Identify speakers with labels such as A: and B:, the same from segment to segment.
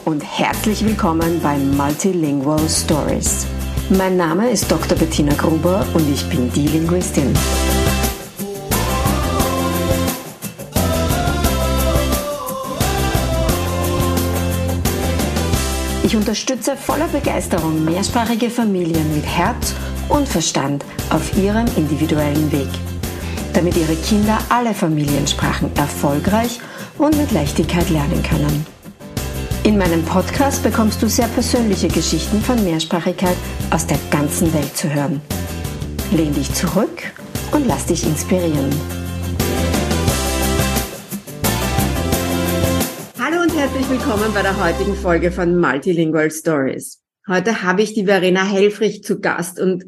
A: und herzlich willkommen bei Multilingual Stories. Mein Name ist Dr. Bettina Gruber und ich bin die Linguistin. Ich unterstütze voller Begeisterung mehrsprachige Familien mit Herz und Verstand auf ihrem individuellen Weg, damit ihre Kinder alle Familiensprachen erfolgreich und mit Leichtigkeit lernen können. In meinem Podcast bekommst du sehr persönliche Geschichten von Mehrsprachigkeit aus der ganzen Welt zu hören. Lehn dich zurück und lass dich inspirieren. Hallo und herzlich willkommen bei der heutigen Folge von Multilingual Stories. Heute habe ich die Verena Helfrich zu Gast und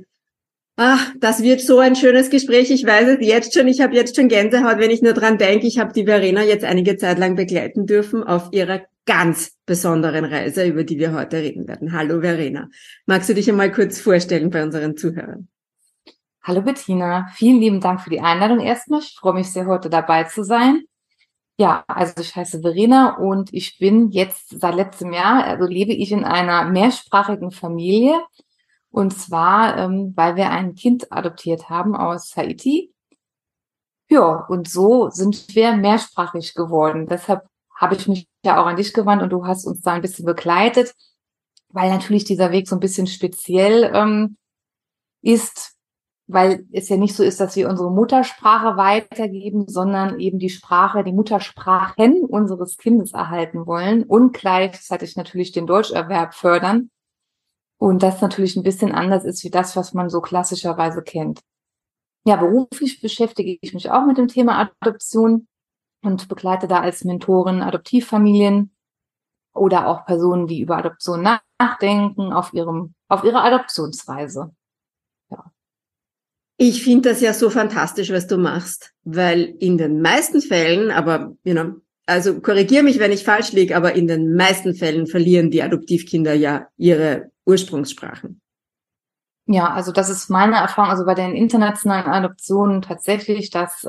A: das wird so ein schönes Gespräch. Ich weiß es jetzt schon. Ich habe jetzt schon Gänsehaut, wenn ich nur dran denke. Ich habe die Verena jetzt einige Zeit lang begleiten dürfen auf ihrer ganz besonderen Reise, über die wir heute reden werden. Hallo Verena. Magst du dich einmal kurz vorstellen bei unseren Zuhörern?
B: Hallo Bettina. Vielen lieben Dank für die Einladung erstmal. Ich freue mich sehr, heute dabei zu sein. Ja, also ich heiße Verena und ich bin jetzt seit letztem Jahr, also lebe ich in einer mehrsprachigen Familie. Und zwar, weil wir ein Kind adoptiert haben aus Haiti. Ja, und so sind wir mehrsprachig geworden. Deshalb habe ich mich ja auch an dich gewandt und du hast uns da ein bisschen begleitet, weil natürlich dieser Weg so ein bisschen speziell ist, weil es ja nicht so ist, dass wir unsere Muttersprache weitergeben, sondern eben die Muttersprachen unseres Kindes erhalten wollen und gleichzeitig natürlich den Deutscherwerb fördern. Und das natürlich ein bisschen anders ist wie das, was man so klassischerweise kennt. Ja, beruflich beschäftige ich mich auch mit dem Thema Adoption und begleite da als Mentorin Adoptivfamilien oder auch Personen, die über Adoption nachdenken auf ihrer Adoptionsreise. Ja.
A: Ich finde das ja so fantastisch, was du machst, weil in den meisten Fällen, aber also korrigiere mich, wenn ich falsch liege, aber in den meisten Fällen verlieren die Adoptivkinder ja ihre Ursprungssprachen.
B: Ja, also das ist meine Erfahrung, also bei den internationalen Adoptionen tatsächlich, dass,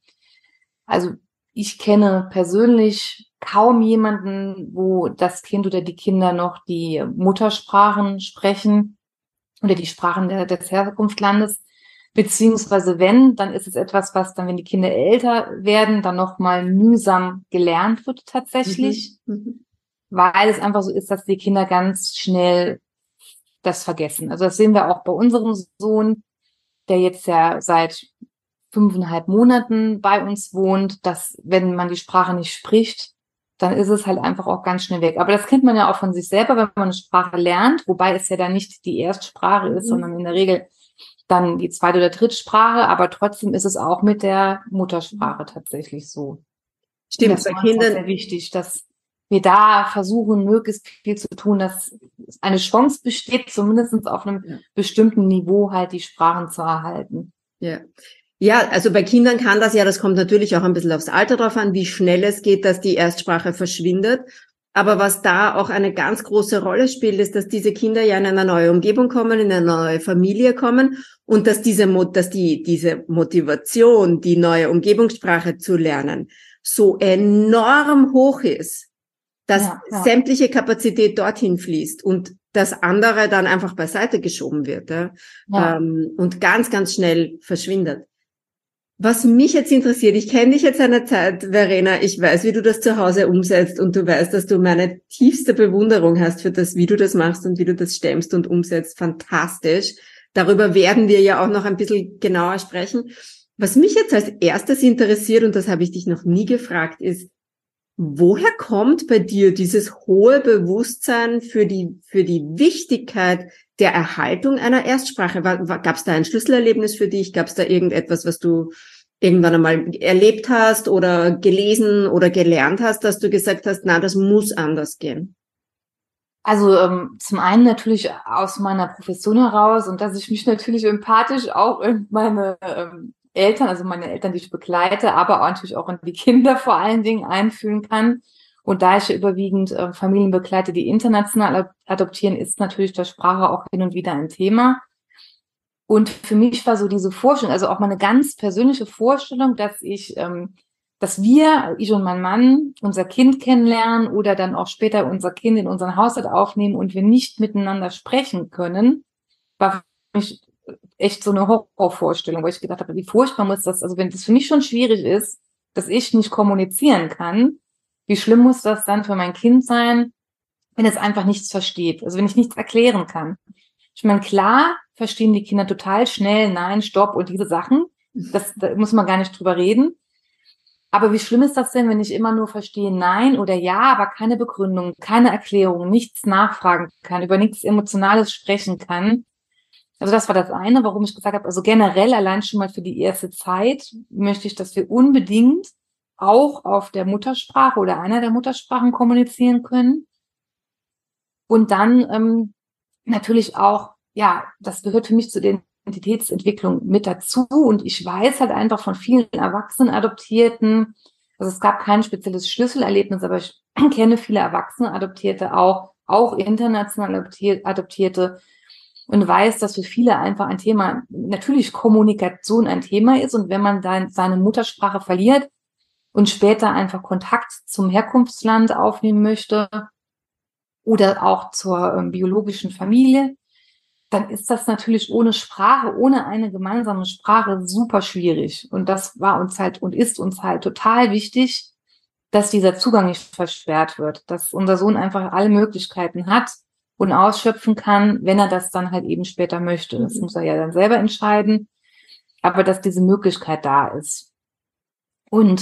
B: also ich kenne persönlich kaum jemanden, wo das Kind oder die Kinder noch die Muttersprachen sprechen oder die Sprachen des Herkunftslandes. Beziehungsweise wenn, dann ist es etwas, was dann, wenn die Kinder älter werden, dann nochmal mühsam gelernt wird tatsächlich, weil es einfach so ist, dass die Kinder ganz schnell das vergessen. Also das sehen wir auch bei unserem Sohn, der jetzt ja seit 5,5 Monaten bei uns wohnt, dass wenn man die Sprache nicht spricht, dann ist es halt einfach auch ganz schnell weg. Aber das kennt man ja auch von sich selber, wenn man eine Sprache lernt, wobei es ja dann nicht die Erstsprache ist, sondern in der Regel dann die zweite oder dritte Sprache, aber trotzdem ist es auch mit der Muttersprache tatsächlich so.
A: Stimmt,
B: das bei Kindern ist sehr wichtig, dass wir da versuchen, möglichst viel zu tun, dass eine Chance besteht, zumindest auf einem bestimmten Niveau halt die Sprachen zu erhalten.
A: Ja. Ja, also bei Kindern kann das kommt natürlich auch ein bisschen aufs Alter drauf an, wie schnell es geht, dass die Erstsprache verschwindet. Aber was da auch eine ganz große Rolle spielt, ist, dass diese Kinder ja in eine neue Umgebung kommen, in eine neue Familie kommen und dass diese Motivation, die neue Umgebungssprache zu lernen, so enorm hoch ist, dass sämtliche Kapazität dorthin fließt und das andere dann einfach beiseite geschoben wird und ganz, ganz schnell verschwindet. Was mich jetzt interessiert, ich kenne dich jetzt eine Zeit, Verena, ich weiß, wie du das zu Hause umsetzt und du weißt, dass du meine tiefste Bewunderung hast für das, wie du das machst und wie du das stemmst und umsetzt. Fantastisch. Darüber werden wir ja auch noch ein bisschen genauer sprechen. Was mich jetzt als erstes interessiert, und das habe ich dich noch nie gefragt, ist, woher kommt bei dir dieses hohe Bewusstsein für die Wichtigkeit der Erhaltung einer Erstsprache? Gab es da ein Schlüsselerlebnis für dich? Gab es da irgendetwas, was du irgendwann einmal erlebt hast oder gelesen oder gelernt hast, dass du gesagt hast, na, das muss anders gehen?
B: Also zum einen natürlich aus meiner Profession heraus und dass ich mich natürlich empathisch auch in meine Eltern, also meine Eltern, die ich begleite, aber auch natürlich auch in die Kinder vor allen Dingen einfühlen kann. Und da ich ja überwiegend Familien begleite, die international adoptieren, ist natürlich die Sprache auch hin und wieder ein Thema. Und für mich war so diese Vorstellung, also auch meine ganz persönliche Vorstellung, dass dass wir, ich und mein Mann, unser Kind kennenlernen oder dann auch später unser Kind in unseren Haushalt aufnehmen und wir nicht miteinander sprechen können, war für mich echt so eine Horrorvorstellung, wo ich gedacht habe, wie furchtbar muss das, also wenn das für mich schon schwierig ist, dass ich nicht kommunizieren kann, wie schlimm muss das dann für mein Kind sein, wenn es einfach nichts versteht, also wenn ich nichts erklären kann. Ich meine, klar verstehen die Kinder total schnell, nein, stopp und diese Sachen, da muss man gar nicht drüber reden. Aber wie schlimm ist das denn, wenn ich immer nur verstehe nein oder ja, aber keine Begründung, keine Erklärung, nichts nachfragen kann, über nichts Emotionales sprechen kann? Also das war das eine, warum ich gesagt habe, also generell allein schon mal für die erste Zeit möchte ich, dass wir unbedingt auch auf der Muttersprache oder einer der Muttersprachen kommunizieren können. Und dann natürlich auch, ja, das gehört für mich zu der Identitätsentwicklung mit dazu. Und ich weiß halt einfach von vielen Erwachsenen-Adoptierten, also es gab kein spezielles Schlüsselerlebnis, aber ich kenne viele Erwachsene-Adoptierte auch international Adoptierte und weiß, dass für viele einfach ein Thema, natürlich Kommunikation ein Thema ist. Und wenn man dann seine Muttersprache verliert und später einfach Kontakt zum Herkunftsland aufnehmen möchte oder auch zur biologischen Familie, dann ist das natürlich ohne Sprache, ohne eine gemeinsame Sprache super schwierig. Und das war uns halt und ist uns halt total wichtig, dass dieser Zugang nicht versperrt wird, dass unser Sohn einfach alle Möglichkeiten hat und ausschöpfen kann, wenn er das dann halt eben später möchte. Das muss er ja dann selber entscheiden, aber dass diese Möglichkeit da ist. Und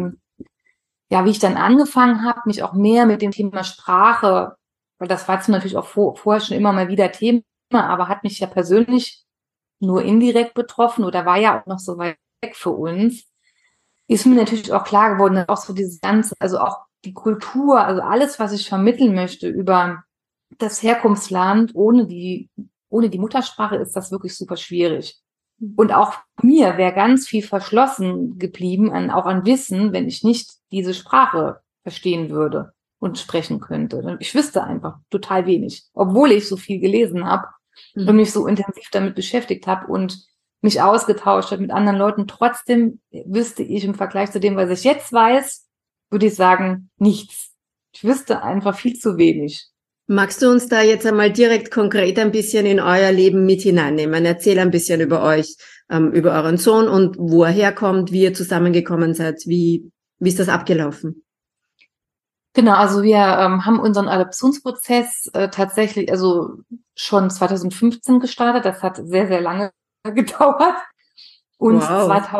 B: ja, wie ich dann angefangen habe, mich auch mehr mit dem Thema Sprache, weil das war jetzt natürlich auch vorher schon immer mal wieder Thema, aber hat mich ja persönlich nur indirekt betroffen oder war ja auch noch so weit weg für uns, ist mir natürlich auch klar geworden, auch so dieses ganze, also auch die Kultur, also alles, was ich vermitteln möchte über das Herkunftsland, ohne die Muttersprache ist das wirklich super schwierig. Und auch mir wäre ganz viel verschlossen geblieben, auch an Wissen, wenn ich nicht diese Sprache verstehen würde und sprechen könnte. Ich wüsste einfach total wenig, obwohl ich so viel gelesen habe und mich so intensiv damit beschäftigt habe und mich ausgetauscht habe mit anderen Leuten. Trotzdem wüsste ich im Vergleich zu dem, was ich jetzt weiß, würde ich sagen, nichts. Ich wüsste einfach viel zu wenig.
A: Magst du uns da jetzt einmal direkt konkret ein bisschen in euer Leben mit hineinnehmen? Erzähl ein bisschen über euch, über euren Sohn und wo er herkommt, wie ihr zusammengekommen seid, wie ist das abgelaufen?
B: Genau, also wir haben unseren Adoptionsprozess tatsächlich also schon 2015 gestartet. Das hat sehr, sehr lange gedauert. Und
A: Wow.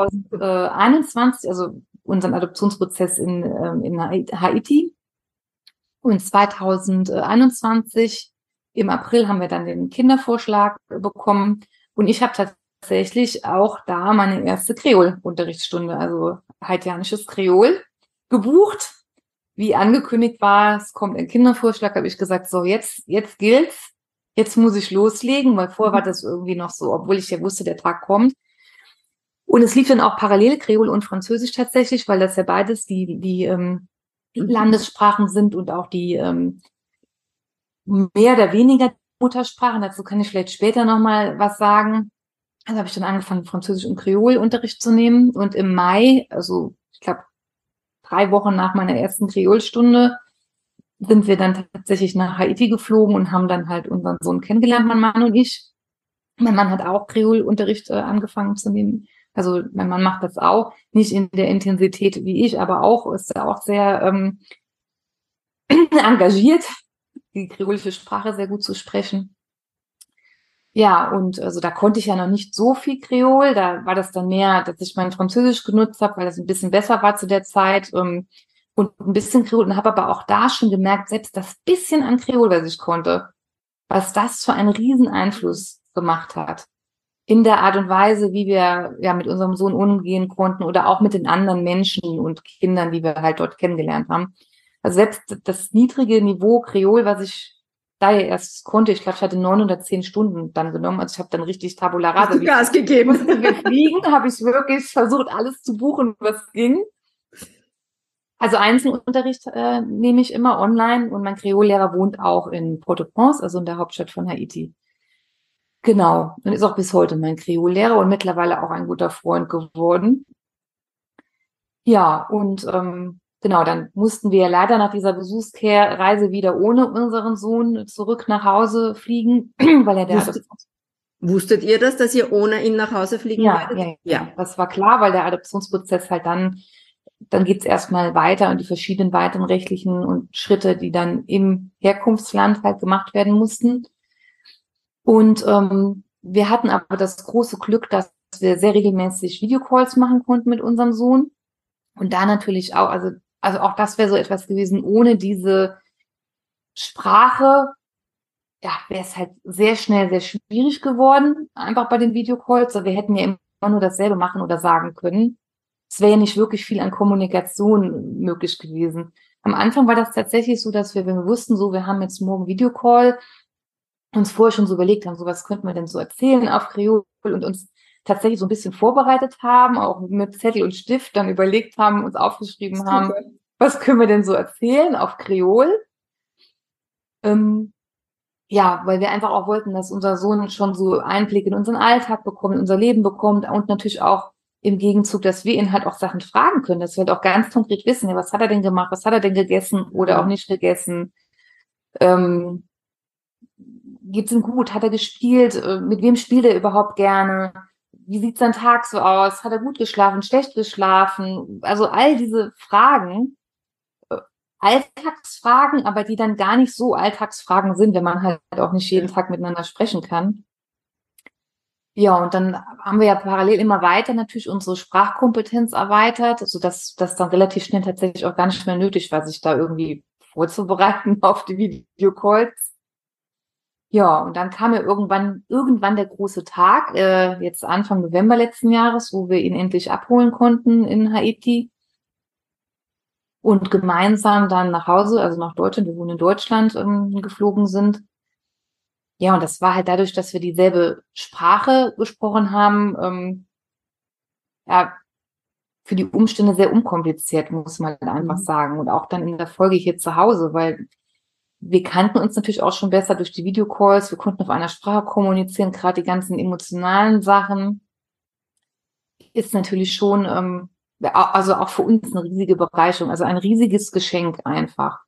B: 2021, also unseren Adoptionsprozess in Haiti. Und 2021 im April haben wir dann den Kindervorschlag bekommen. Und ich habe tatsächlich auch da meine erste Kreol-Unterrichtsstunde, also haitianisches Kreol, gebucht. Wie angekündigt war, es kommt ein Kindervorschlag, habe ich gesagt, so jetzt gilt's, jetzt muss ich loslegen, weil vorher war das irgendwie noch so, obwohl ich ja wusste, der Tag kommt. Und es lief dann auch parallel Kreol und Französisch tatsächlich, weil das ja beides die Landessprachen sind und auch die mehr oder weniger Muttersprachen. Dazu kann ich vielleicht später nochmal was sagen. Also habe ich dann angefangen, Französisch und Kreol-Unterricht zu nehmen. Und im Mai, also ich glaube 3 Wochen nach meiner ersten Kreolstunde, sind wir dann tatsächlich nach Haiti geflogen und haben dann halt unseren Sohn kennengelernt, mein Mann und ich. Mein Mann hat auch Kreolunterricht angefangen zu nehmen. Also mein Mann macht das auch, nicht in der Intensität wie ich, aber auch ist er auch sehr engagiert, die kreolische Sprache sehr gut zu sprechen. Ja, und also da konnte ich ja noch nicht so viel Kreol. Da war das dann mehr, dass ich mein Französisch genutzt habe, weil das ein bisschen besser war zu der Zeit. Und ein bisschen Kreol. Und habe aber auch da schon gemerkt, selbst das bisschen an Kreol, was ich konnte, was das für einen riesen Einfluss gemacht hat. In der Art und Weise, wie wir ja mit unserem Sohn umgehen konnten oder auch mit den anderen Menschen und Kindern, die wir halt dort kennengelernt haben. Also selbst das niedrige Niveau Kreol, was ich da ja erst konnte, ich glaube, ich hatte 9 oder 10 Stunden dann genommen. Also ich habe dann richtig Tabula Rasa.
A: Hast du Gas gegeben?
B: Mussten wir fliegen, habe ich wirklich versucht, alles zu buchen, was ging. Also Einzelunterricht nehme ich immer online und mein Kreollehrer wohnt auch in Port-au-Prince, also in der Hauptstadt von Haiti. Genau, und ist auch bis heute mein Kreollehrer und mittlerweile auch ein guter Freund geworden. Ja, und genau, dann mussten wir leider nach dieser Besuchsreise wieder ohne unseren Sohn zurück nach Hause fliegen, weil er
A: Wusstet ihr das, dass ihr ohne ihn nach Hause fliegen werdet?
B: Ja, das war klar, weil der Adoptionsprozess halt dann geht's erstmal weiter und die verschiedenen weiteren rechtlichen und Schritte, die dann im Herkunftsland halt gemacht werden mussten. Und wir hatten aber das große Glück, dass wir sehr regelmäßig Videocalls machen konnten mit unserem Sohn. Und da natürlich auch, also auch das wäre so etwas gewesen, ohne diese Sprache, ja, wäre es halt sehr schnell sehr schwierig geworden, einfach bei den Videocalls. Wir hätten ja immer nur dasselbe machen oder sagen können. Es wäre ja nicht wirklich viel an Kommunikation möglich gewesen. Am Anfang war das tatsächlich so, dass wir, wenn wir wussten, so, wir haben jetzt morgen Videocall, uns vorher schon so überlegt haben, so was könnten wir denn so erzählen auf Kreol und uns tatsächlich so ein bisschen vorbereitet haben, auch mit Zettel und Stift dann überlegt haben, uns aufgeschrieben
A: Super.
B: haben, was können wir denn so erzählen auf Kreol? Ja, weil wir einfach auch wollten, dass unser Sohn schon so Einblick in unseren Alltag bekommt, in unser Leben bekommt und natürlich auch im Gegenzug, dass wir ihn halt auch Sachen fragen können, dass wir halt auch ganz konkret wissen, ja, was hat er denn gemacht, was hat er denn gegessen oder auch nicht gegessen, geht's ihm gut, hat er gespielt, mit wem spielt er überhaupt gerne, wie sieht sein Tag so aus, hat er gut geschlafen, schlecht geschlafen, also all diese Fragen, Alltagsfragen, aber die dann gar nicht so Alltagsfragen sind, wenn man halt auch nicht jeden Tag miteinander sprechen kann. Ja, und dann haben wir ja parallel immer weiter natürlich unsere Sprachkompetenz erweitert, sodass das dann relativ schnell tatsächlich auch gar nicht mehr nötig war, sich da irgendwie vorzubereiten auf die Videocalls. Ja, und dann kam ja irgendwann der große Tag, jetzt Anfang November letzten Jahres, wo wir ihn endlich abholen konnten in Haiti und gemeinsam dann nach Hause, also nach Deutschland, wir wohnen in Deutschland, geflogen sind. Ja, und das war halt dadurch, dass wir dieselbe Sprache gesprochen haben, ja, für die Umstände sehr unkompliziert, muss man einfach sagen. Und auch dann in der Folge hier zu Hause, weil wir kannten uns natürlich auch schon besser durch die Videocalls. Wir konnten auf einer Sprache kommunizieren, gerade die ganzen emotionalen Sachen. Ist natürlich schon, also auch für uns eine riesige Bereicherung, also ein riesiges Geschenk einfach.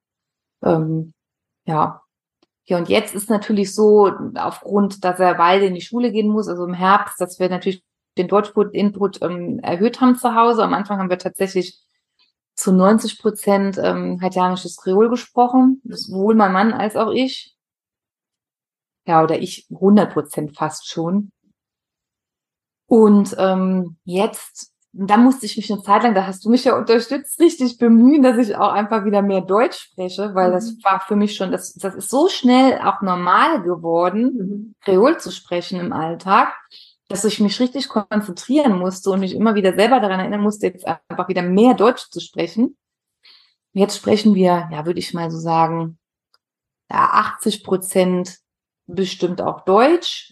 B: Ja. Ja, und jetzt ist natürlich so, aufgrund, dass er beide in die Schule gehen muss, also im Herbst, dass wir natürlich den Deutsch-Input erhöht haben zu Hause. Am Anfang haben wir tatsächlich zu 90% haitianisches Kreol gesprochen, sowohl mein Mann als auch ich. Ja, oder ich 100% fast schon. Und jetzt, da musste ich mich eine Zeit lang, da hast du mich ja unterstützt, richtig bemühen, dass ich auch einfach wieder mehr Deutsch spreche, weil das war für mich schon, das ist so schnell auch normal geworden, Kreol zu sprechen im Alltag, dass ich mich richtig konzentrieren musste und mich immer wieder selber daran erinnern musste, jetzt einfach wieder mehr Deutsch zu sprechen. Jetzt sprechen wir, ja, würde ich mal so sagen, ja, 80% bestimmt auch Deutsch.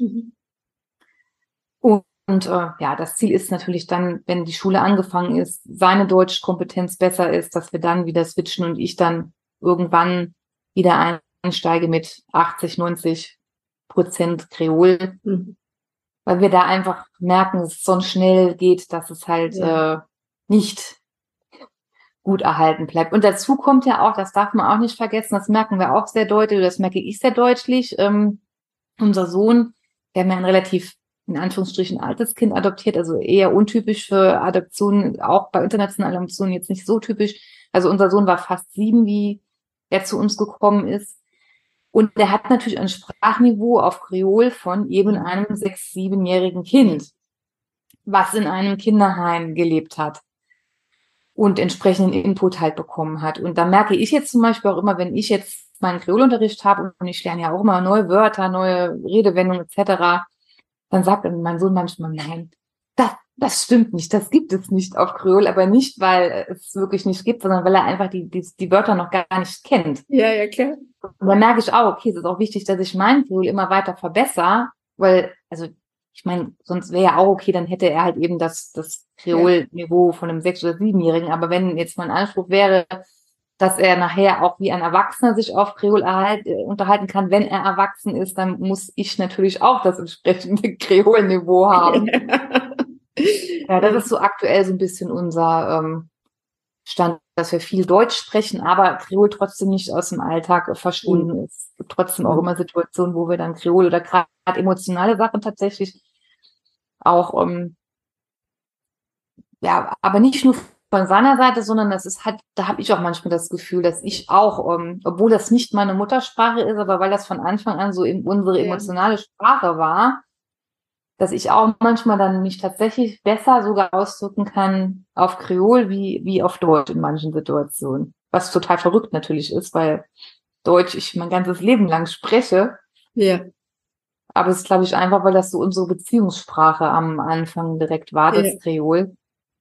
B: Und ja, das Ziel ist natürlich dann, wenn die Schule angefangen ist, seine Deutschkompetenz besser ist, dass wir dann wieder switchen und ich dann irgendwann wieder einsteige mit 80-90% Kreol, weil wir da einfach merken, dass es so schnell geht, dass es halt nicht gut erhalten bleibt. Und dazu kommt ja auch, das darf man auch nicht vergessen, das merken wir auch sehr deutlich, das merke ich sehr deutlich, unser Sohn, der haben ja ein relativ, in Anführungsstrichen, altes Kind adoptiert, also eher untypisch für Adoptionen, auch bei internationalen Adoptionen jetzt nicht so typisch. Also unser Sohn war fast 7, wie er zu uns gekommen ist. Und der hat natürlich ein Sprachniveau auf Kreol von eben einem 6-, 7-jährigen Kind, was in einem Kinderheim gelebt hat und entsprechenden Input halt bekommen hat. Und da merke ich jetzt zum Beispiel auch immer, wenn ich jetzt meinen Kreolunterricht habe und ich lerne ja auch immer neue Wörter, neue Redewendungen etc., dann sagt mein Sohn manchmal, nein, das stimmt nicht, das gibt es nicht auf Kreol, aber nicht, weil es wirklich nicht gibt, sondern weil er einfach die Wörter noch gar nicht kennt.
A: Ja, ja, klar.
B: Und dann merke ich auch, okay, es ist auch wichtig, dass ich mein Kreol immer weiter verbessere, weil, also ich meine, sonst wäre ja auch okay, dann hätte er halt eben das Kreol-Niveau von einem 6- oder 7-Jährigen. Aber wenn jetzt mein Anspruch wäre, dass er nachher auch wie ein Erwachsener sich auf Kreol unterhalten kann, wenn er erwachsen ist, dann muss ich natürlich auch das entsprechende Kreol-Niveau haben. Ja, das ist so aktuell so ein bisschen unser stand, dass wir viel Deutsch sprechen, aber Kreol trotzdem nicht aus dem Alltag verschwunden ist. Es gibt trotzdem auch immer Situationen, wo wir dann Kreol oder gerade emotionale Sachen tatsächlich auch, ja, aber nicht nur von seiner Seite, sondern das ist halt, da habe ich auch manchmal das Gefühl, dass ich auch, obwohl das nicht meine Muttersprache ist, aber weil das von Anfang an so unsere emotionale Sprache war, dass ich auch manchmal dann mich tatsächlich besser sogar ausdrücken kann auf Kreol wie auf Deutsch in manchen Situationen. Was total verrückt natürlich ist, weil Deutsch ich mein ganzes Leben lang spreche.
A: Ja.
B: Aber es ist, glaube ich, einfach, weil das so unsere Beziehungssprache am Anfang direkt war, das
A: Ja.
B: Kreol.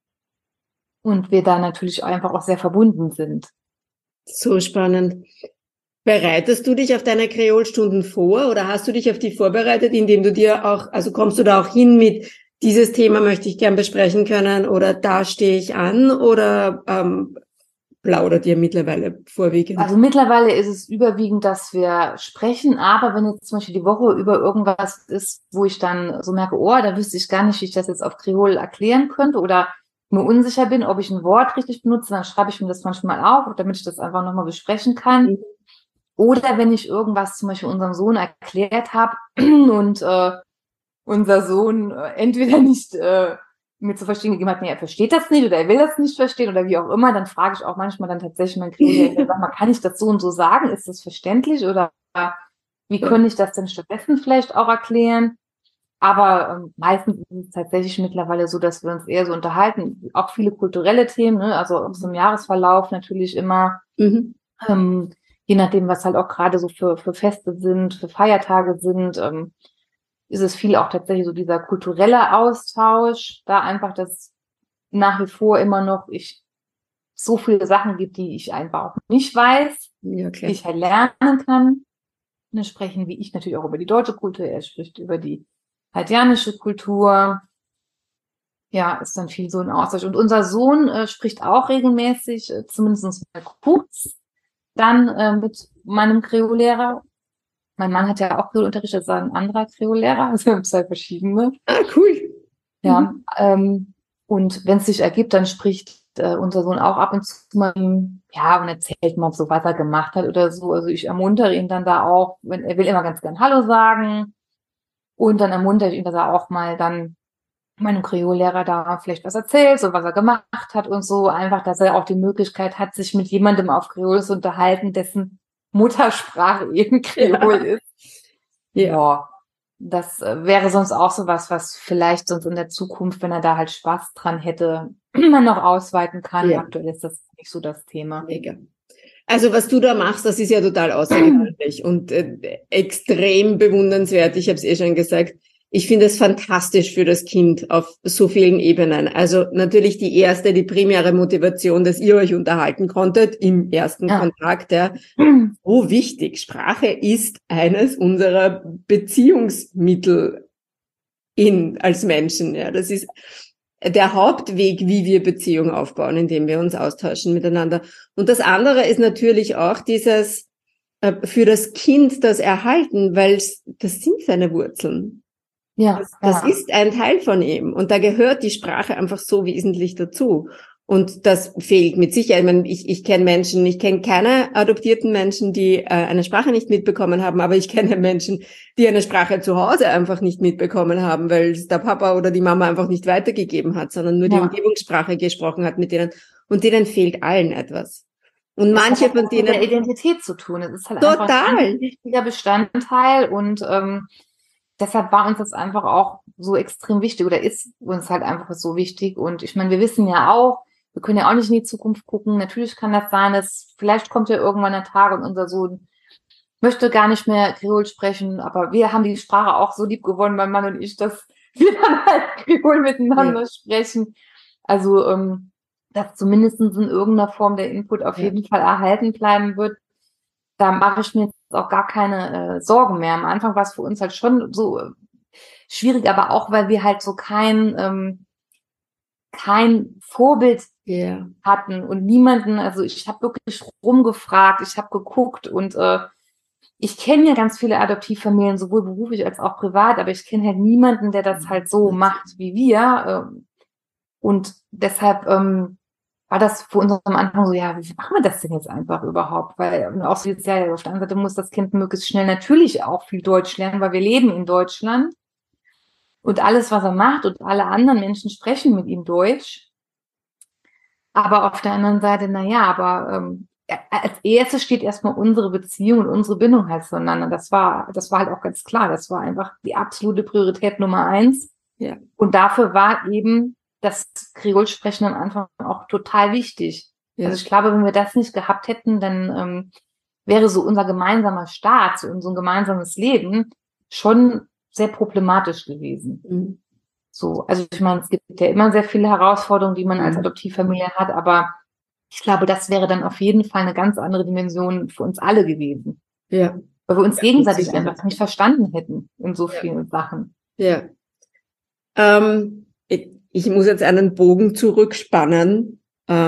B: Und wir da natürlich einfach auch sehr verbunden sind.
A: So spannend. Bereitest du dich auf deine Kreolstunden vor oder hast du dich auf die vorbereitet, indem du dir auch, also kommst du da auch hin mit, dieses Thema möchte ich gern besprechen können oder da stehe ich an oder plaudert ihr mittlerweile vorwiegend?
B: Also mittlerweile ist es überwiegend, dass wir sprechen, aber wenn jetzt zum Beispiel die Woche über irgendwas ist, wo ich dann so merke, oh, da wüsste ich gar nicht, wie ich das jetzt auf Kreol erklären könnte oder mir unsicher bin, ob ich ein Wort richtig benutze, dann schreibe ich mir das manchmal auf, damit ich das einfach nochmal besprechen kann. Oder wenn ich irgendwas zum Beispiel unserem Sohn erklärt habe und unser Sohn entweder nicht mir zu verstehen gegeben hat, nee, er versteht das nicht oder er will das nicht verstehen oder wie auch immer, dann frage ich auch manchmal dann tatsächlich meinen Kreol, sag mal, kann ich das so und so sagen? Ist das verständlich oder wie könnte ich das denn stattdessen vielleicht auch erklären? Aber meistens ist es tatsächlich mittlerweile so, dass wir uns eher so unterhalten, auch viele kulturelle Themen, ne? Also aus dem Jahresverlauf natürlich immer, je nachdem, was halt auch gerade so für Feste sind, für Feiertage sind, ist es viel auch tatsächlich so dieser kulturelle Austausch, da einfach das nach wie vor immer noch ich so viele Sachen gibt, die ich einfach auch nicht weiß,
A: Ja,
B: die ich halt lernen kann. Wir sprechen, wie ich, natürlich auch über die deutsche Kultur, er spricht über die haitianische Kultur. Ja, ist dann viel so ein Austausch. Und unser Sohn spricht auch regelmäßig, zumindest mal kurz, dann mit meinem Kreollehrer. Mein Mann hat ja auch Kreolunterricht, das ist ein anderer Kreollehrer, also wir haben zwei verschiedene.
A: Ah, cool.
B: Ja, und wenn es sich ergibt, dann spricht unser Sohn auch ab und zu mal, ja, und erzählt mal so, was er gemacht hat oder so. Also ich ermuntere ihn dann da auch, wenn er will immer ganz gern Hallo sagen. Und dann ermuntere ich ihn, dass er auch mal dann meinem Kreollehrer da vielleicht was erzählt, so was er gemacht hat und so. Einfach, dass er auch die Möglichkeit hat, sich mit jemandem auf Kreol zu unterhalten, dessen Muttersprache eben Kreol ist. Ja, das wäre sonst auch so was vielleicht sonst in der Zukunft, wenn er da halt Spaß dran hätte, man noch ausweiten kann. Ja. Aktuell ist das nicht so das Thema.
A: Mega. Also was du da machst, das ist ja total außergewöhnlich und extrem bewundernswert. Ich habe es schon gesagt. Ich finde es fantastisch für das Kind auf so vielen Ebenen. Also natürlich die primäre Motivation, dass ihr euch unterhalten konntet im ersten Kontakt. Ja. So wichtig. Sprache ist eines unserer Beziehungsmittel als Menschen. Ja, das ist der Hauptweg, wie wir Beziehungen aufbauen, indem wir uns austauschen miteinander. Und das andere ist natürlich auch dieses für das Kind das Erhalten, weil das sind seine Wurzeln. Ja, das ist ein Teil von ihm und da gehört die Sprache einfach so wesentlich dazu. Und das fehlt mit Sicherheit. Ich meine, ich kenne keine adoptierten Menschen, die eine Sprache nicht mitbekommen haben, aber ich kenne Menschen, die eine Sprache zu Hause einfach nicht mitbekommen haben, weil es der Papa oder die Mama einfach nicht weitergegeben hat, sondern nur die Umgebungssprache gesprochen hat mit denen. Und denen fehlt allen etwas. Und das manche von denen...
B: mit der Identität zu tun. Es ist halt einfach ein wichtiger Bestandteil und deshalb war uns das einfach auch so extrem wichtig oder ist uns halt einfach so wichtig. Und ich meine, wir wissen ja auch, wir können ja auch nicht in die Zukunft gucken. Natürlich kann das sein, dass vielleicht kommt ja irgendwann ein Tag und unser Sohn möchte gar nicht mehr Kreol sprechen, aber wir haben die Sprache auch so lieb gewonnen, mein Mann und ich, dass wir dann halt Kreol miteinander sprechen. Also, dass zumindest in irgendeiner Form der Input auf jeden Fall erhalten bleiben wird. Da mache ich mir jetzt auch gar keine Sorgen mehr. Am Anfang war es für uns halt schon so schwierig, aber auch, weil wir halt so kein Vorbild hatten und niemanden, also ich habe wirklich rumgefragt, ich habe geguckt und ich kenne ja ganz viele Adoptivfamilien, sowohl beruflich als auch privat, aber ich kenne halt niemanden, der das halt so macht wie wir und deshalb war war das für uns am Anfang so, ja, wie machen wir das denn jetzt einfach überhaupt? Weil auch so jetzt, ja, auf der anderen Seite muss das Kind möglichst schnell natürlich auch viel Deutsch lernen, weil wir leben in Deutschland und alles, was er macht und alle anderen Menschen sprechen mit ihm Deutsch. Aber auf der anderen Seite, als erstes steht erstmal unsere Beziehung und unsere Bindung halt zueinander. Das war halt auch ganz klar. Das war einfach die absolute Priorität Nummer 1.
A: Ja.
B: Und dafür war eben das Kreolsprechen am Anfang auch total wichtig. Ja. Also ich glaube, wenn wir das nicht gehabt hätten, dann wäre so unser gemeinsamer Start, so unser gemeinsames Leben schon sehr problematisch gewesen. Mhm. So, also ich meine, es gibt ja immer sehr viele Herausforderungen, die man als Adoptivfamilie hat, aber ich glaube, das wäre dann auf jeden Fall eine ganz andere Dimension für uns alle gewesen.
A: Ja.
B: Weil wir uns gegenseitig einfach nicht verstanden hätten in so vielen Sachen.
A: Ja. Ich muss jetzt einen Bogen zurückspannen.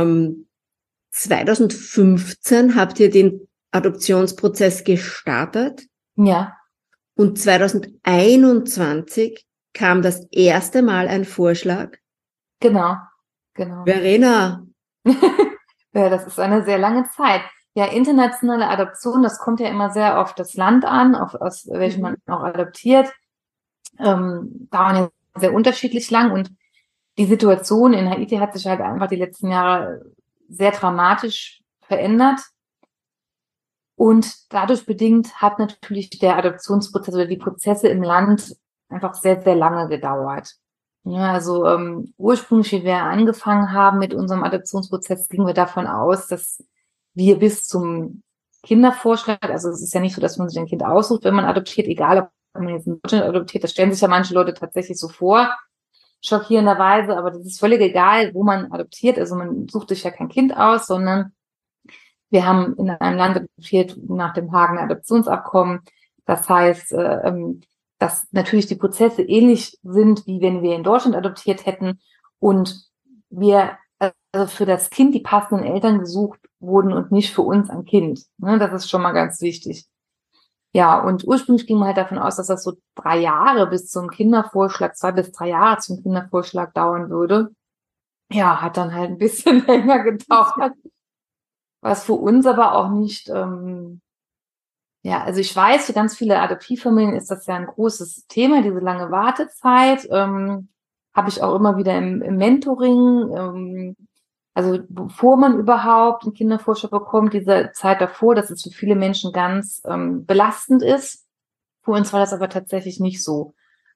A: 2015 habt ihr den Adoptionsprozess gestartet.
B: Ja.
A: Und 2021 kam das erste Mal ein Vorschlag.
B: Genau.
A: Verena.
B: Ja, das ist eine sehr lange Zeit. Ja, internationale Adoption, das kommt ja immer sehr auf das Land an, aus welchem man auch adoptiert. Dauern ja sehr unterschiedlich lang und die Situation in Haiti hat sich halt einfach die letzten Jahre sehr dramatisch verändert. Und dadurch bedingt hat natürlich der Adoptionsprozess oder die Prozesse im Land einfach sehr, sehr lange gedauert. Ja, also ursprünglich, wie wir angefangen haben mit unserem Adoptionsprozess, gingen wir davon aus, dass wir bis zum Kindervorschlag, also es ist ja nicht so, dass man sich ein Kind aussucht, wenn man adoptiert, egal ob man jetzt in Deutschland adoptiert, das stellen sich ja manche Leute tatsächlich so vor, schockierenderweise, aber das ist völlig egal, wo man adoptiert, also man sucht sich ja kein Kind aus, sondern wir haben in einem Land adoptiert nach dem Haagener Adoptionsabkommen. Das heißt, dass natürlich die Prozesse ähnlich sind, wie wenn wir in Deutschland adoptiert hätten und wir also für das Kind die passenden Eltern gesucht wurden und nicht für uns ein Kind. Ne, das ist schon mal ganz wichtig. Ja, und ursprünglich ging man halt davon aus, dass das so 3 Jahre bis zum Kindervorschlag, 2 bis 3 Jahre zum Kindervorschlag dauern würde. Ja, hat dann halt ein bisschen länger gedauert. Was für uns aber auch nicht, also ich weiß, für ganz viele Adoptivfamilien ist das ja ein großes Thema, diese lange Wartezeit. Habe ich auch immer wieder im Mentoring. Also bevor man überhaupt einen Kindervorschlag bekommt, diese Zeit davor, dass es für viele Menschen ganz belastend ist. Für uns war das aber tatsächlich nicht so.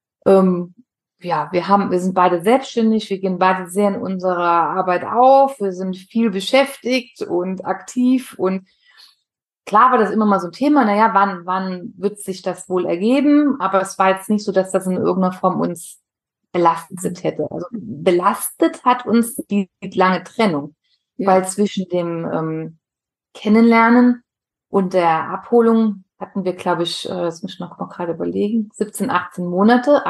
B: Wir sind beide selbstständig, wir gehen beide sehr in unserer Arbeit auf, wir sind viel beschäftigt und aktiv und klar war das immer mal so ein Thema, wann wird sich das wohl ergeben, aber es war jetzt nicht so, dass das in irgendeiner Form uns belastet hätte. Also belastet hat uns die lange Trennung, weil zwischen dem Kennenlernen und der Abholung hatten wir, glaube ich, das muss ich noch gerade überlegen, 18 Monate.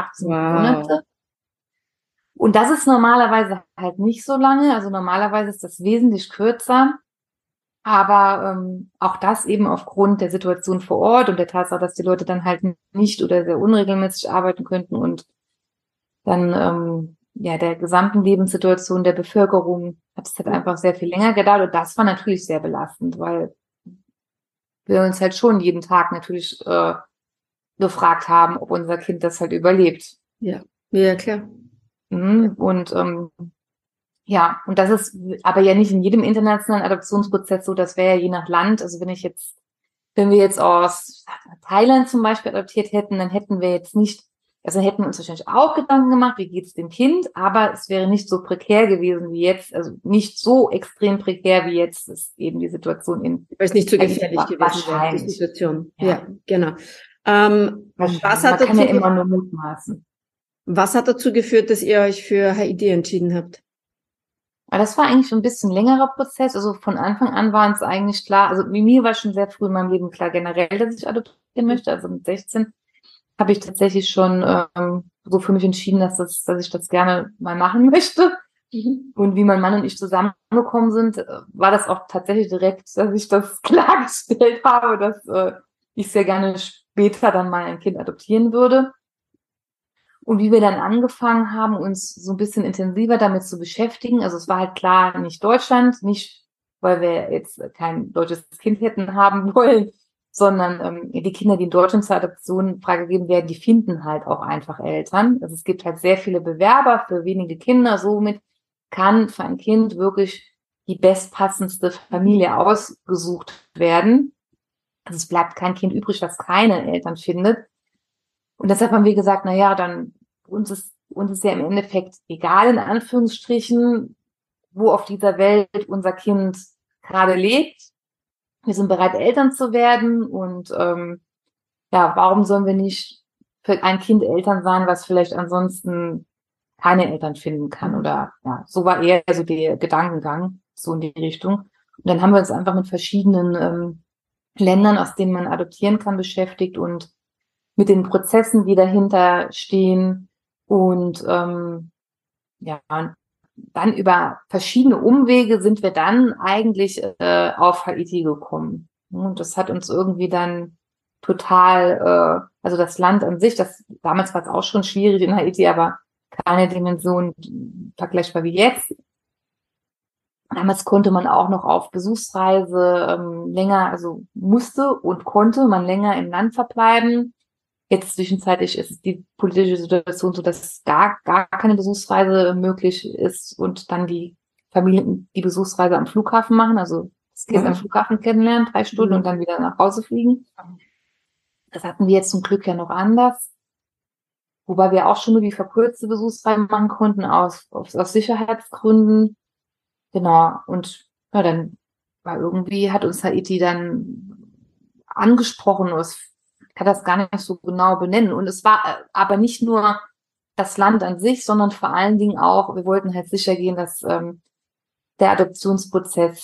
B: Und das ist normalerweise halt nicht so lange. Also normalerweise ist das wesentlich kürzer. Aber auch das eben aufgrund der Situation vor Ort und der Tatsache, dass die Leute dann halt nicht oder sehr unregelmäßig arbeiten könnten und dann der gesamten Lebenssituation der Bevölkerung hat es halt einfach sehr viel länger gedauert. Und das war natürlich sehr belastend, weil wir uns halt schon jeden Tag natürlich gefragt haben, ob unser Kind das halt überlebt.
A: Ja, klar.
B: Und und das ist aber ja nicht in jedem internationalen Adoptionsprozess so, das wäre ja je nach Land. Also wenn wir jetzt aus Thailand zum Beispiel adoptiert hätten, dann hätten wir uns wahrscheinlich auch Gedanken gemacht, wie geht's dem Kind, aber es wäre nicht so prekär gewesen wie jetzt, also nicht so extrem prekär wie jetzt ist eben die Situation in.
A: Weil es nicht so gefährlich gewesen wäre, die Situation. Ja, genau. Was hat
B: dazu immer nur mutmaßen.
A: Was hat dazu geführt, dass ihr euch für Haiti entschieden habt?
B: Das war eigentlich ein bisschen längerer Prozess. Also von Anfang an war uns eigentlich klar, also mir war schon sehr früh in meinem Leben klar generell, dass ich adoptieren möchte. Also mit 16 habe ich tatsächlich schon so für mich entschieden, dass ich das gerne mal machen möchte. Und wie mein Mann und ich zusammengekommen sind, war das auch tatsächlich direkt, dass ich das klargestellt habe, dass ich sehr gerne später dann mal ein Kind adoptieren würde. Und wie wir dann angefangen haben, uns so ein bisschen intensiver damit zu beschäftigen, also es war halt klar, nicht Deutschland, nicht, weil wir jetzt kein deutsches Kind hätten haben wollen, sondern die Kinder, die in Deutschland zur Adoption freigegeben werden, die finden halt auch einfach Eltern. Also es gibt halt sehr viele Bewerber für wenige Kinder, somit kann für ein Kind wirklich die bestpassendste Familie ausgesucht werden. Also es bleibt kein Kind übrig, das keine Eltern findet. Und deshalb haben wir gesagt, na ja, dann uns ist ja im Endeffekt egal, in Anführungsstrichen, wo auf dieser Welt unser Kind gerade lebt. Wir sind bereit, Eltern zu werden und ja, warum sollen wir nicht für ein Kind Eltern sein, was vielleicht ansonsten keine Eltern finden kann? Oder ja, so war eher so der Gedankengang, so in die Richtung. Und dann haben wir uns einfach mit verschiedenen Ländern, aus denen man adoptieren kann, beschäftigt und mit den Prozessen, die dahinter stehen und ja, dann über verschiedene Umwege sind wir dann eigentlich auf Haiti gekommen. Und das hat uns irgendwie dann total, also das Land an sich, damals war es auch schon schwierig in Haiti, aber keine Dimension vergleichbar wie jetzt. Damals konnte man auch noch auf Besuchsreise länger, also musste und konnte man länger im Land verbleiben. Jetzt zwischenzeitlich ist die politische Situation so, dass gar keine Besuchsreise möglich ist und dann die Familien die Besuchsreise am Flughafen machen, also das Kind am Flughafen kennenlernen, 3 Stunden und dann wieder nach Hause fliegen. Das hatten wir jetzt zum Glück ja noch anders. Wobei wir auch schon nur die verkürzte Besuchsreise machen konnten aus Sicherheitsgründen. Genau. Und ja, dann war irgendwie, hat uns Haiti dann angesprochen, ich kann das gar nicht so genau benennen. Und es war aber nicht nur das Land an sich, sondern vor allen Dingen auch, wir wollten halt sicher gehen, dass der Adoptionsprozess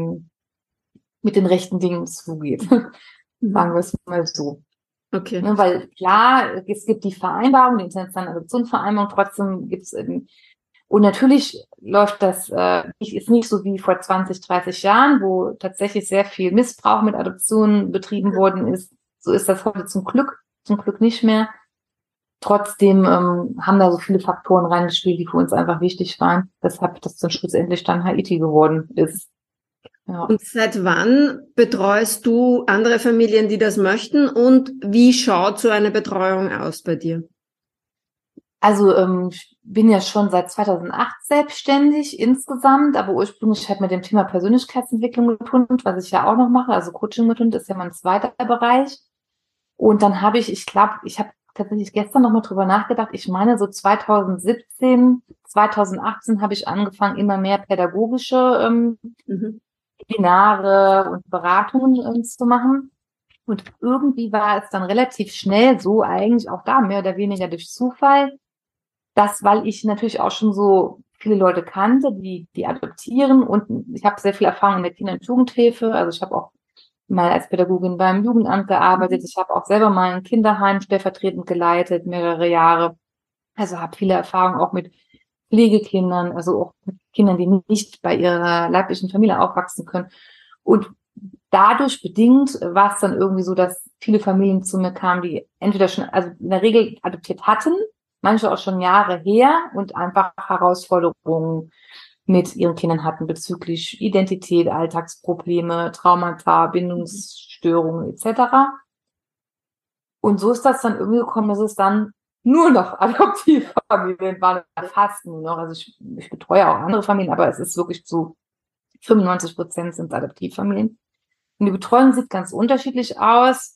B: mit den rechten Dingen zugeht. Sagen wir es mal so.
A: Okay.
B: Ne, weil klar, es gibt die Vereinbarung, die internationale Adoptionsvereinbarung, trotzdem gibt es und natürlich läuft das ist nicht so wie vor 20, 30 Jahren, wo tatsächlich sehr viel Missbrauch mit Adoptionen betrieben worden ist. So ist das heute zum Glück nicht mehr. Trotzdem haben da so viele Faktoren reingespielt, die für uns einfach wichtig waren, weshalb das dann schlussendlich dann Haiti geworden ist. Ja.
A: Und seit wann betreust du andere Familien, die das möchten? Und wie schaut so eine Betreuung aus bei dir?
B: Also ich bin ja schon seit 2008 selbstständig insgesamt, aber ursprünglich halt mit dem Thema Persönlichkeitsentwicklung mit Hund, was ich ja auch noch mache. Also Coaching mit Hund ist ja mein zweiter Bereich. Und dann habe ich glaube, ich habe tatsächlich gestern noch mal drüber nachgedacht. Ich meine, so 2017, 2018 habe ich angefangen, immer mehr pädagogische Seminare und Beratungen zu machen. Und irgendwie war es dann relativ schnell so, eigentlich auch da mehr oder weniger durch Zufall, dass, weil ich natürlich auch schon so viele Leute kannte, die adoptieren und ich habe sehr viel Erfahrung in der Kinder- und Jugendhilfe. Also ich habe auch mal als Pädagogin beim Jugendamt gearbeitet. Ich habe auch selber mal ein Kinderheim stellvertretend geleitet, mehrere Jahre. Also habe viele Erfahrungen auch mit Pflegekindern, also auch mit Kindern, die nicht bei ihrer leiblichen Familie aufwachsen können. Und dadurch bedingt war es dann irgendwie so, dass viele Familien zu mir kamen, die entweder schon, also in der Regel adoptiert hatten, manche auch schon Jahre her und einfach Herausforderungen mit ihren Kindern hatten bezüglich Identität, Alltagsprobleme, Traumata, Bindungsstörungen etc. Und so ist das dann irgendwie gekommen, dass es dann nur noch Adoptivfamilien waren, fast nur noch. Also ich betreue auch andere Familien, aber es ist wirklich zu 95% sind Adoptivfamilien. Und die Betreuung sieht ganz unterschiedlich aus.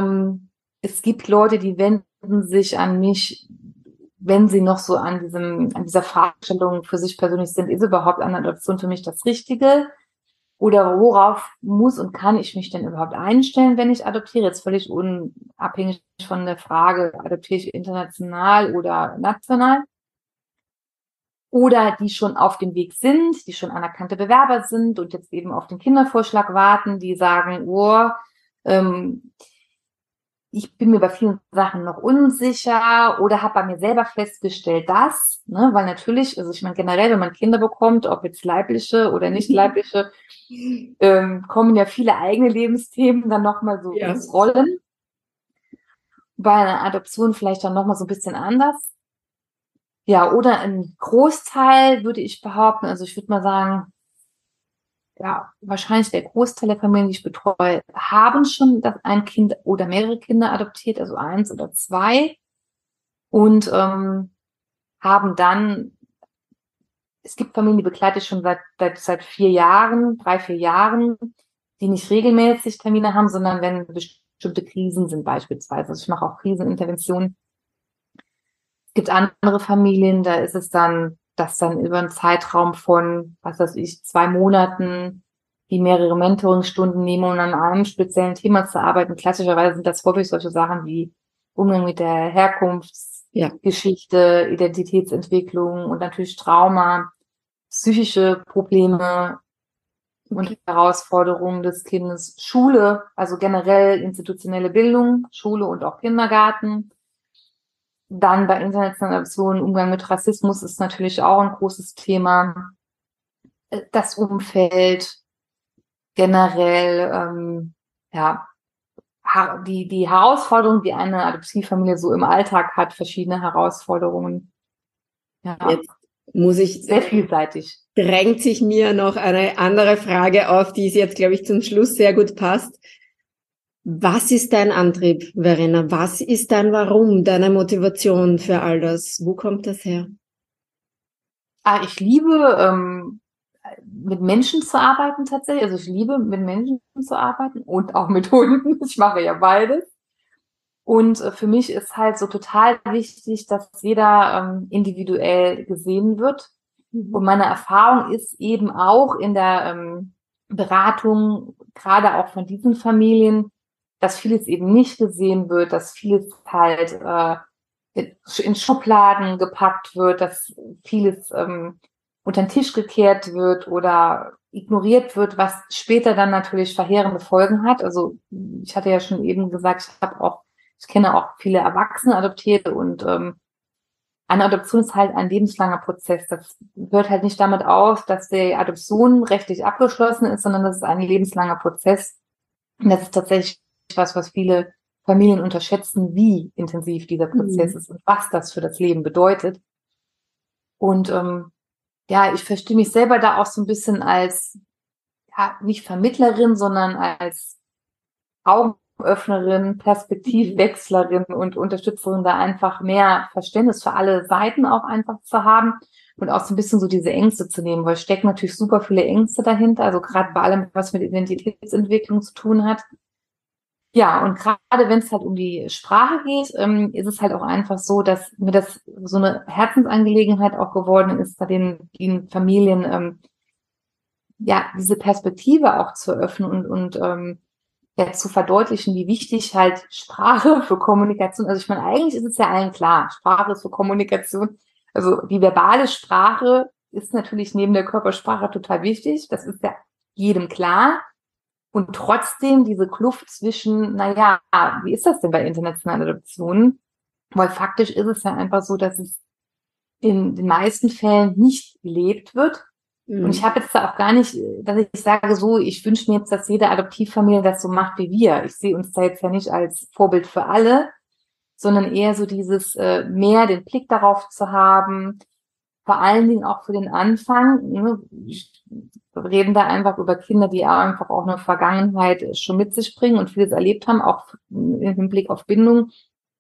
B: Es gibt Leute, die wenden sich an mich, wenn sie noch so an dieser Fragestellung für sich persönlich sind, ist überhaupt eine Adoption für mich das Richtige? Oder worauf muss und kann ich mich denn überhaupt einstellen, wenn ich adoptiere? Jetzt völlig unabhängig von der Frage, adoptiere ich international oder national? Oder die schon auf dem Weg sind, die schon anerkannte Bewerber sind und jetzt eben auf den Kindervorschlag warten, die sagen, ich bin mir bei vielen Sachen noch unsicher oder habe bei mir selber festgestellt, dass, ne, weil natürlich, also ich meine generell, wenn man Kinder bekommt, ob jetzt leibliche oder nicht leibliche, kommen ja viele eigene Lebensthemen dann nochmal so ins Rollen. Bei einer Adoption vielleicht dann nochmal so ein bisschen anders. Ja, oder ein Großteil würde ich behaupten, also ich würde mal sagen, ja, wahrscheinlich der Großteil der Familien, die ich betreue, haben schon ein Kind oder mehrere Kinder adoptiert, also 1 oder 2 und haben dann, es gibt Familien, die begleite ich schon seit 4 Jahren, 3, 4 Jahren, die nicht regelmäßig Termine haben, sondern wenn bestimmte Krisen sind beispielsweise. Also ich mache auch Kriseninterventionen. Es gibt andere Familien, da ist es dann, dass dann über einen Zeitraum von, was weiß ich, 2 Monaten, die mehrere Mentoringstunden nehmen, um an einem speziellen Thema zu arbeiten. Klassischerweise sind das häufig solche Sachen wie Umgang mit der Herkunftsgeschichte, Identitätsentwicklung und natürlich Trauma, psychische Probleme und Herausforderungen des Kindes, Schule, also generell institutionelle Bildung, Schule und auch Kindergarten. Dann bei internationalen Adoptionen, Umgang mit Rassismus ist natürlich auch ein großes Thema. Das Umfeld generell, ja, die Herausforderungen, die eine Adoptivfamilie so im Alltag hat, verschiedene Herausforderungen. Ja,
A: jetzt muss ich,
B: sehr vielseitig.
A: Drängt sich mir noch eine andere Frage auf, die jetzt, glaube ich, zum Schluss sehr gut passt. Was ist dein Antrieb, Verena? Was ist dein Warum, deine Motivation für all das? Wo kommt das her?
B: Ich liebe, mit Menschen zu arbeiten tatsächlich. Also ich liebe, mit Menschen zu arbeiten und auch mit Hunden. Ich mache ja beides. Und für mich ist halt so total wichtig, dass jeder individuell gesehen wird. Und meine Erfahrung ist eben auch in der Beratung, gerade auch von diesen Familien, dass vieles eben nicht gesehen wird, dass vieles halt in Schubladen gepackt wird, dass vieles unter den Tisch gekehrt wird oder ignoriert wird, was später dann natürlich verheerende Folgen hat. Also ich hatte ja schon eben gesagt, ich kenne auch viele Erwachsene Adoptierte und eine Adoption ist halt ein lebenslanger Prozess. Das hört halt nicht damit auf, dass die Adoption rechtlich abgeschlossen ist, sondern das ist ein lebenslanger Prozess. Und das ist tatsächlich was viele Familien unterschätzen, wie intensiv dieser Prozess ist und was das für das Leben bedeutet. Und ja, ich verstehe mich selber da auch so ein bisschen als, ja, nicht Vermittlerin, sondern als Augenöffnerin, Perspektivwechslerin und Unterstützerin, da einfach mehr Verständnis für alle Seiten auch einfach zu haben und auch so ein bisschen so diese Ängste zu nehmen, weil es stecken natürlich super viele Ängste dahinter, also gerade bei allem, was mit Identitätsentwicklung zu tun hat. Ja, und gerade wenn es halt um die Sprache geht, ist es halt auch einfach so, dass mir das so eine Herzensangelegenheit auch geworden ist, bei den Familien ja diese Perspektive auch zu öffnen und ja, zu verdeutlichen, wie wichtig halt Sprache für Kommunikation, also ich meine, eigentlich ist es ja allen klar, Sprache ist für Kommunikation, also die verbale Sprache ist natürlich neben der Körpersprache total wichtig, das ist ja jedem klar. Und trotzdem diese Kluft zwischen, naja, wie ist das denn bei internationalen Adoptionen? Weil faktisch ist es ja einfach so, dass es in den meisten Fällen nicht gelebt wird. Und ich habe jetzt da auch gar nicht, dass ich sage so, ich wünsche mir jetzt, dass jede Adoptivfamilie das so macht wie wir. Ich sehe uns da jetzt ja nicht als Vorbild für alle, sondern eher so dieses mehr den Blick darauf zu haben, vor allen Dingen auch für den Anfang. Ne? Wir reden da einfach über Kinder, die einfach auch eine Vergangenheit schon mit sich bringen und vieles erlebt haben, auch im Hinblick auf Bindung,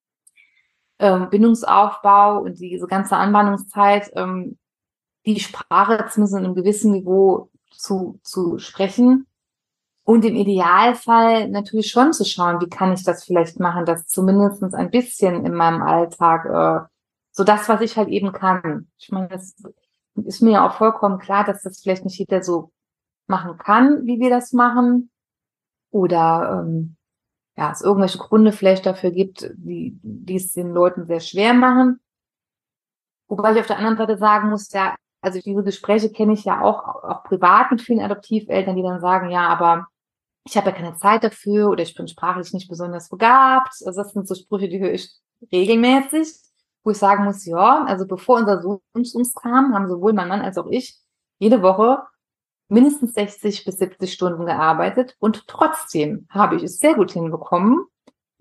B: Bindungsaufbau und diese ganze Anbahnungszeit, die Sprache zumindest in einem gewissen Niveau zu sprechen und im Idealfall natürlich schon zu schauen, wie kann ich das vielleicht machen, dass zumindest ein bisschen in meinem Alltag so das, was ich halt eben kann. Ich meine, das ist mir ja auch vollkommen klar, dass das vielleicht nicht jeder so machen kann, wie wir das machen. Oder ja, es irgendwelche Gründe vielleicht dafür gibt, die es den Leuten sehr schwer machen. Wobei ich auf der anderen Seite sagen muss, ja, also diese Gespräche kenne ich ja auch privat mit vielen Adoptiveltern, die dann sagen, ja, aber ich habe ja keine Zeit dafür oder ich bin sprachlich nicht besonders begabt. Also das sind so Sprüche, die höre ich regelmäßig, wo ich sagen muss, ja, also bevor unser Sohn zu uns kam, haben sowohl mein Mann als auch ich jede Woche mindestens 60 bis 70 Stunden gearbeitet und trotzdem habe ich es sehr gut hinbekommen,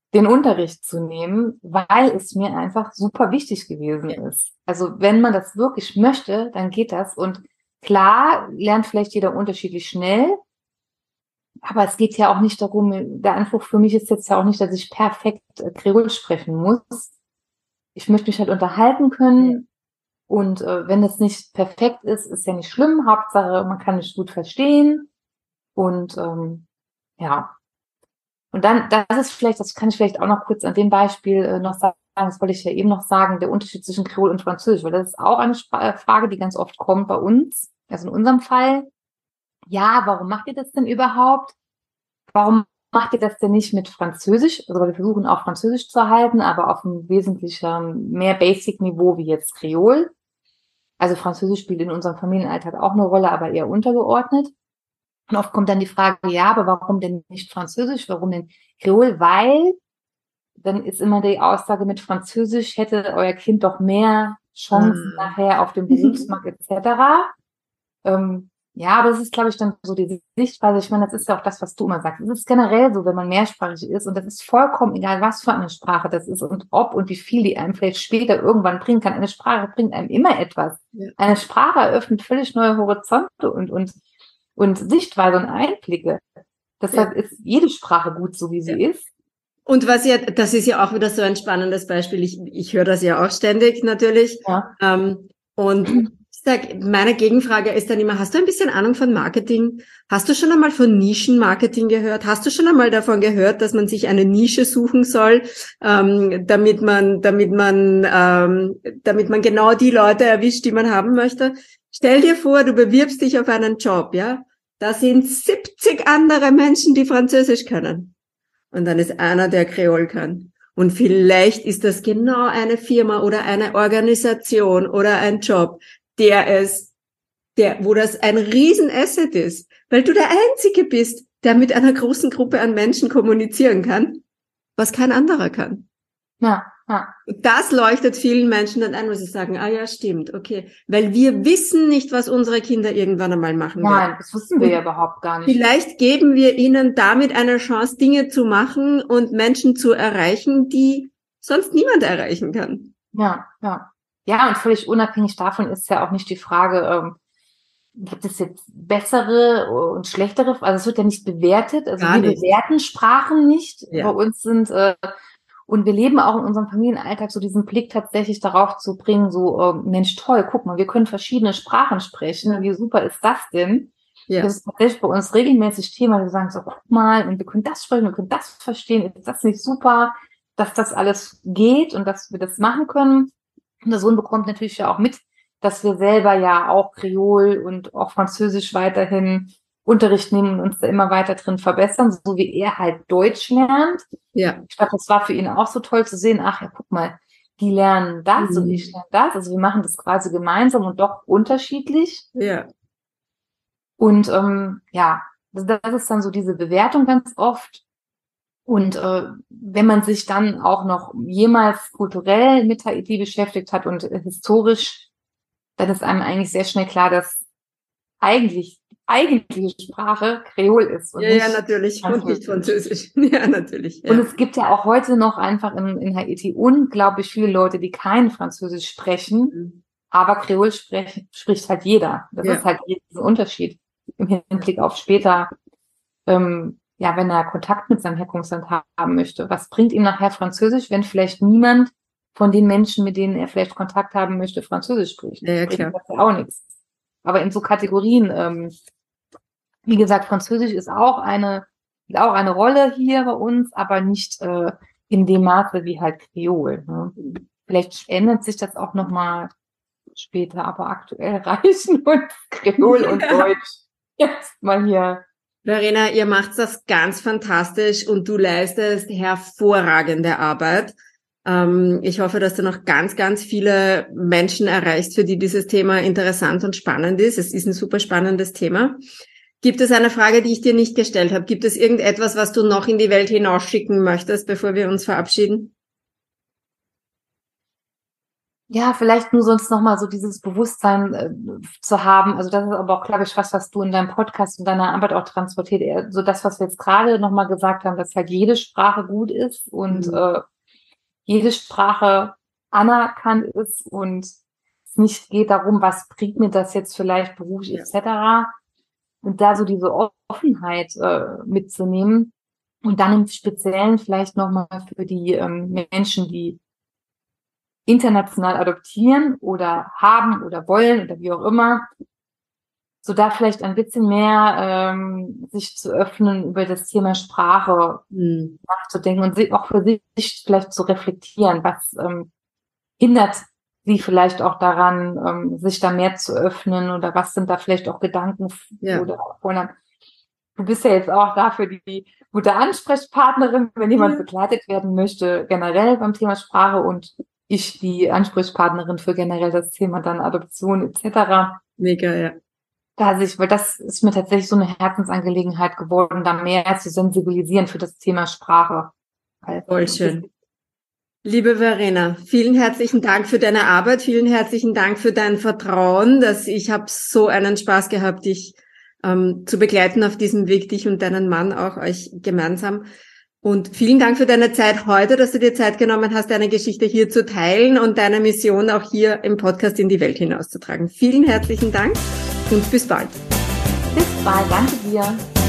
B: den Unterricht zu nehmen, weil es mir einfach super wichtig gewesen ist. Also wenn man das wirklich möchte, dann geht das. Und klar lernt vielleicht jeder unterschiedlich schnell, aber es geht ja auch nicht darum, der Anspruch für mich ist jetzt ja auch nicht, dass ich perfekt Kreol sprechen muss. Ich möchte mich halt unterhalten können. Und wenn das nicht perfekt ist, ist ja nicht schlimm. Hauptsache, man kann mich gut verstehen. Und ja. Und dann, das kann ich vielleicht auch noch kurz an dem Beispiel noch sagen, das wollte ich ja eben noch sagen, der Unterschied zwischen Kreol und Französisch, weil das ist auch eine Frage, die ganz oft kommt bei uns, also in unserem Fall. Ja, warum macht ihr das denn überhaupt? Warum macht ihr das denn nicht mit Französisch? Also wir versuchen auch Französisch zu halten, aber auf einem wesentlich mehr Basic-Niveau wie jetzt Kreol. Also Französisch spielt in unserem Familienalltag auch eine Rolle, aber eher untergeordnet. Und oft kommt dann die Frage, ja, aber warum denn nicht Französisch? Warum denn Kreol? Weil dann ist immer die Aussage, mit Französisch hätte euer Kind doch mehr Chancen nachher auf dem Berufsmarkt etc. Ja, aber das ist, glaube ich, dann so die Sichtweise. Ich meine, das ist ja auch das, was du immer sagst. Es ist generell so, wenn man mehrsprachig ist und das ist vollkommen egal, was für eine Sprache das ist und ob und wie viel die einem vielleicht später irgendwann bringen kann. Eine Sprache bringt einem immer etwas. Ja. Eine Sprache eröffnet völlig neue Horizonte und Sichtweise und Einblicke. Deshalb ist jede Sprache gut, so wie sie ist.
A: Und das ist ja auch wieder so ein spannendes Beispiel. Ich höre das ja auch ständig natürlich. Ja. Und ich sag, meine Gegenfrage ist dann immer, hast du ein bisschen Ahnung von Marketing? Hast du schon einmal von Nischenmarketing gehört? Hast du schon einmal davon gehört, dass man sich eine Nische suchen soll, damit man genau die Leute erwischt, die man haben möchte? Stell dir vor, du bewirbst dich auf einen Job, ja? Da sind 70 andere Menschen, die Französisch können. Und dann ist einer, der Kreol kann. Und vielleicht ist das genau eine Firma oder eine Organisation oder ein Job, wo das ein Riesenasset ist, weil du der Einzige bist, der mit einer großen Gruppe an Menschen kommunizieren kann, was kein anderer kann.
B: Ja.
A: Und das leuchtet vielen Menschen dann ein, wo sie sagen, ah ja, stimmt, okay. Weil wir wissen nicht, was unsere Kinder irgendwann einmal machen werden.
B: Nein, das wissen wir ja überhaupt gar nicht.
A: Vielleicht geben wir ihnen damit eine Chance, Dinge zu machen und Menschen zu erreichen, die sonst niemand erreichen kann.
B: Ja. Ja, und völlig unabhängig davon ist ja auch nicht die Frage, gibt es jetzt bessere und schlechtere, also es wird ja nicht bewertet, also wir bewerten Sprachen nicht. Ja. Bei uns sind und wir leben auch in unserem Familienalltag so diesen Blick tatsächlich darauf zu bringen, so, Mensch, toll, guck mal, wir können verschiedene Sprachen sprechen. Wie super ist das denn? Ja. Das ist tatsächlich bei uns regelmäßig Thema. Wir sagen so, guck mal, und wir können das sprechen, wir können das verstehen. Ist das nicht super, dass das alles geht und dass wir das machen können? Und der Sohn bekommt natürlich ja auch mit, dass wir selber ja auch Kreol und auch Französisch weiterhin Unterricht nehmen und uns da immer weiter drin verbessern, so wie er halt Deutsch lernt. Ja. Ich glaube, das war für ihn auch so toll zu sehen, ach ja, guck mal, die lernen das und ich lerne das. Also wir machen das quasi gemeinsam und doch unterschiedlich.
A: Ja.
B: Und das ist dann so diese Bewertung ganz oft. Und wenn man sich dann auch noch jemals kulturell mit Haiti beschäftigt hat und historisch, dann ist einem eigentlich sehr schnell klar, dass eigentliche Sprache Kreol ist. Und
A: ja, natürlich. Und nicht Französisch. Ja, natürlich. Ja.
B: Und es gibt ja auch heute noch einfach in Haiti unglaublich viele Leute, die kein Französisch sprechen, aber Kreol spricht halt jeder. Das ist halt dieser Unterschied im Hinblick auf später, wenn er Kontakt mit seinem Herkunftsland haben möchte. Was bringt ihm nachher Französisch, wenn vielleicht niemand von den Menschen, mit denen er vielleicht Kontakt haben möchte, Französisch spricht?
A: Ja, klar.
B: Das ist ja auch nichts. Aber in so Kategorien, wie gesagt, Französisch ist auch eine Rolle hier bei uns, aber nicht in dem Maße wie halt Kreol. Ne? Vielleicht ändert sich das auch nochmal später, aber aktuell reichen uns Kreol und Deutsch jetzt mal hier.
A: Verena, ihr macht das ganz fantastisch und du leistest hervorragende Arbeit. Ich hoffe, dass du noch ganz, ganz viele Menschen erreichst, für die dieses Thema interessant und spannend ist. Es ist ein super spannendes Thema. Gibt es eine Frage, die ich dir nicht gestellt habe? Gibt es irgendetwas, was du noch in die Welt hinausschicken möchtest, bevor wir uns verabschieden?
B: ja, vielleicht nur sonst nochmal so dieses Bewusstsein zu haben. Also das ist aber auch, glaube ich, was du in deinem Podcast und deiner Arbeit auch transportiert. Eher so das, was wir jetzt gerade nochmal gesagt haben, dass halt jede Sprache gut ist und jede Sprache anerkannt ist und es nicht geht darum, was bringt mir das jetzt vielleicht beruflich etc. Und da so diese Offenheit mitzunehmen und dann im Speziellen vielleicht nochmal für die Menschen, die international adoptieren oder haben oder wollen oder wie auch immer, so da vielleicht ein bisschen mehr sich zu öffnen, über das Thema Sprache nachzudenken und auch für sich vielleicht zu reflektieren, was hindert sie vielleicht auch daran, sich da mehr zu öffnen oder was sind da vielleicht auch Gedanken oder du bist ja jetzt auch dafür die gute Ansprechpartnerin, wenn jemand begleitet werden möchte, generell beim Thema Sprache und ich die Ansprechpartnerin für generell das Thema dann Adoption etc.
A: Mega, ja.
B: Weil das ist mir tatsächlich so eine Herzensangelegenheit geworden, da mehr zu sensibilisieren für das Thema Sprache.
A: Voll schön. Liebe Verena, vielen herzlichen Dank für deine Arbeit, vielen herzlichen Dank für dein Vertrauen, dass ich habe so einen Spaß gehabt, dich zu begleiten auf diesem Weg, dich und deinen Mann auch, euch gemeinsam. Und vielen Dank für deine Zeit heute, dass du dir Zeit genommen hast, deine Geschichte hier zu teilen und deine Mission auch hier im Podcast in die Welt hinauszutragen. Vielen herzlichen Dank und bis bald.
B: Bis bald, danke dir.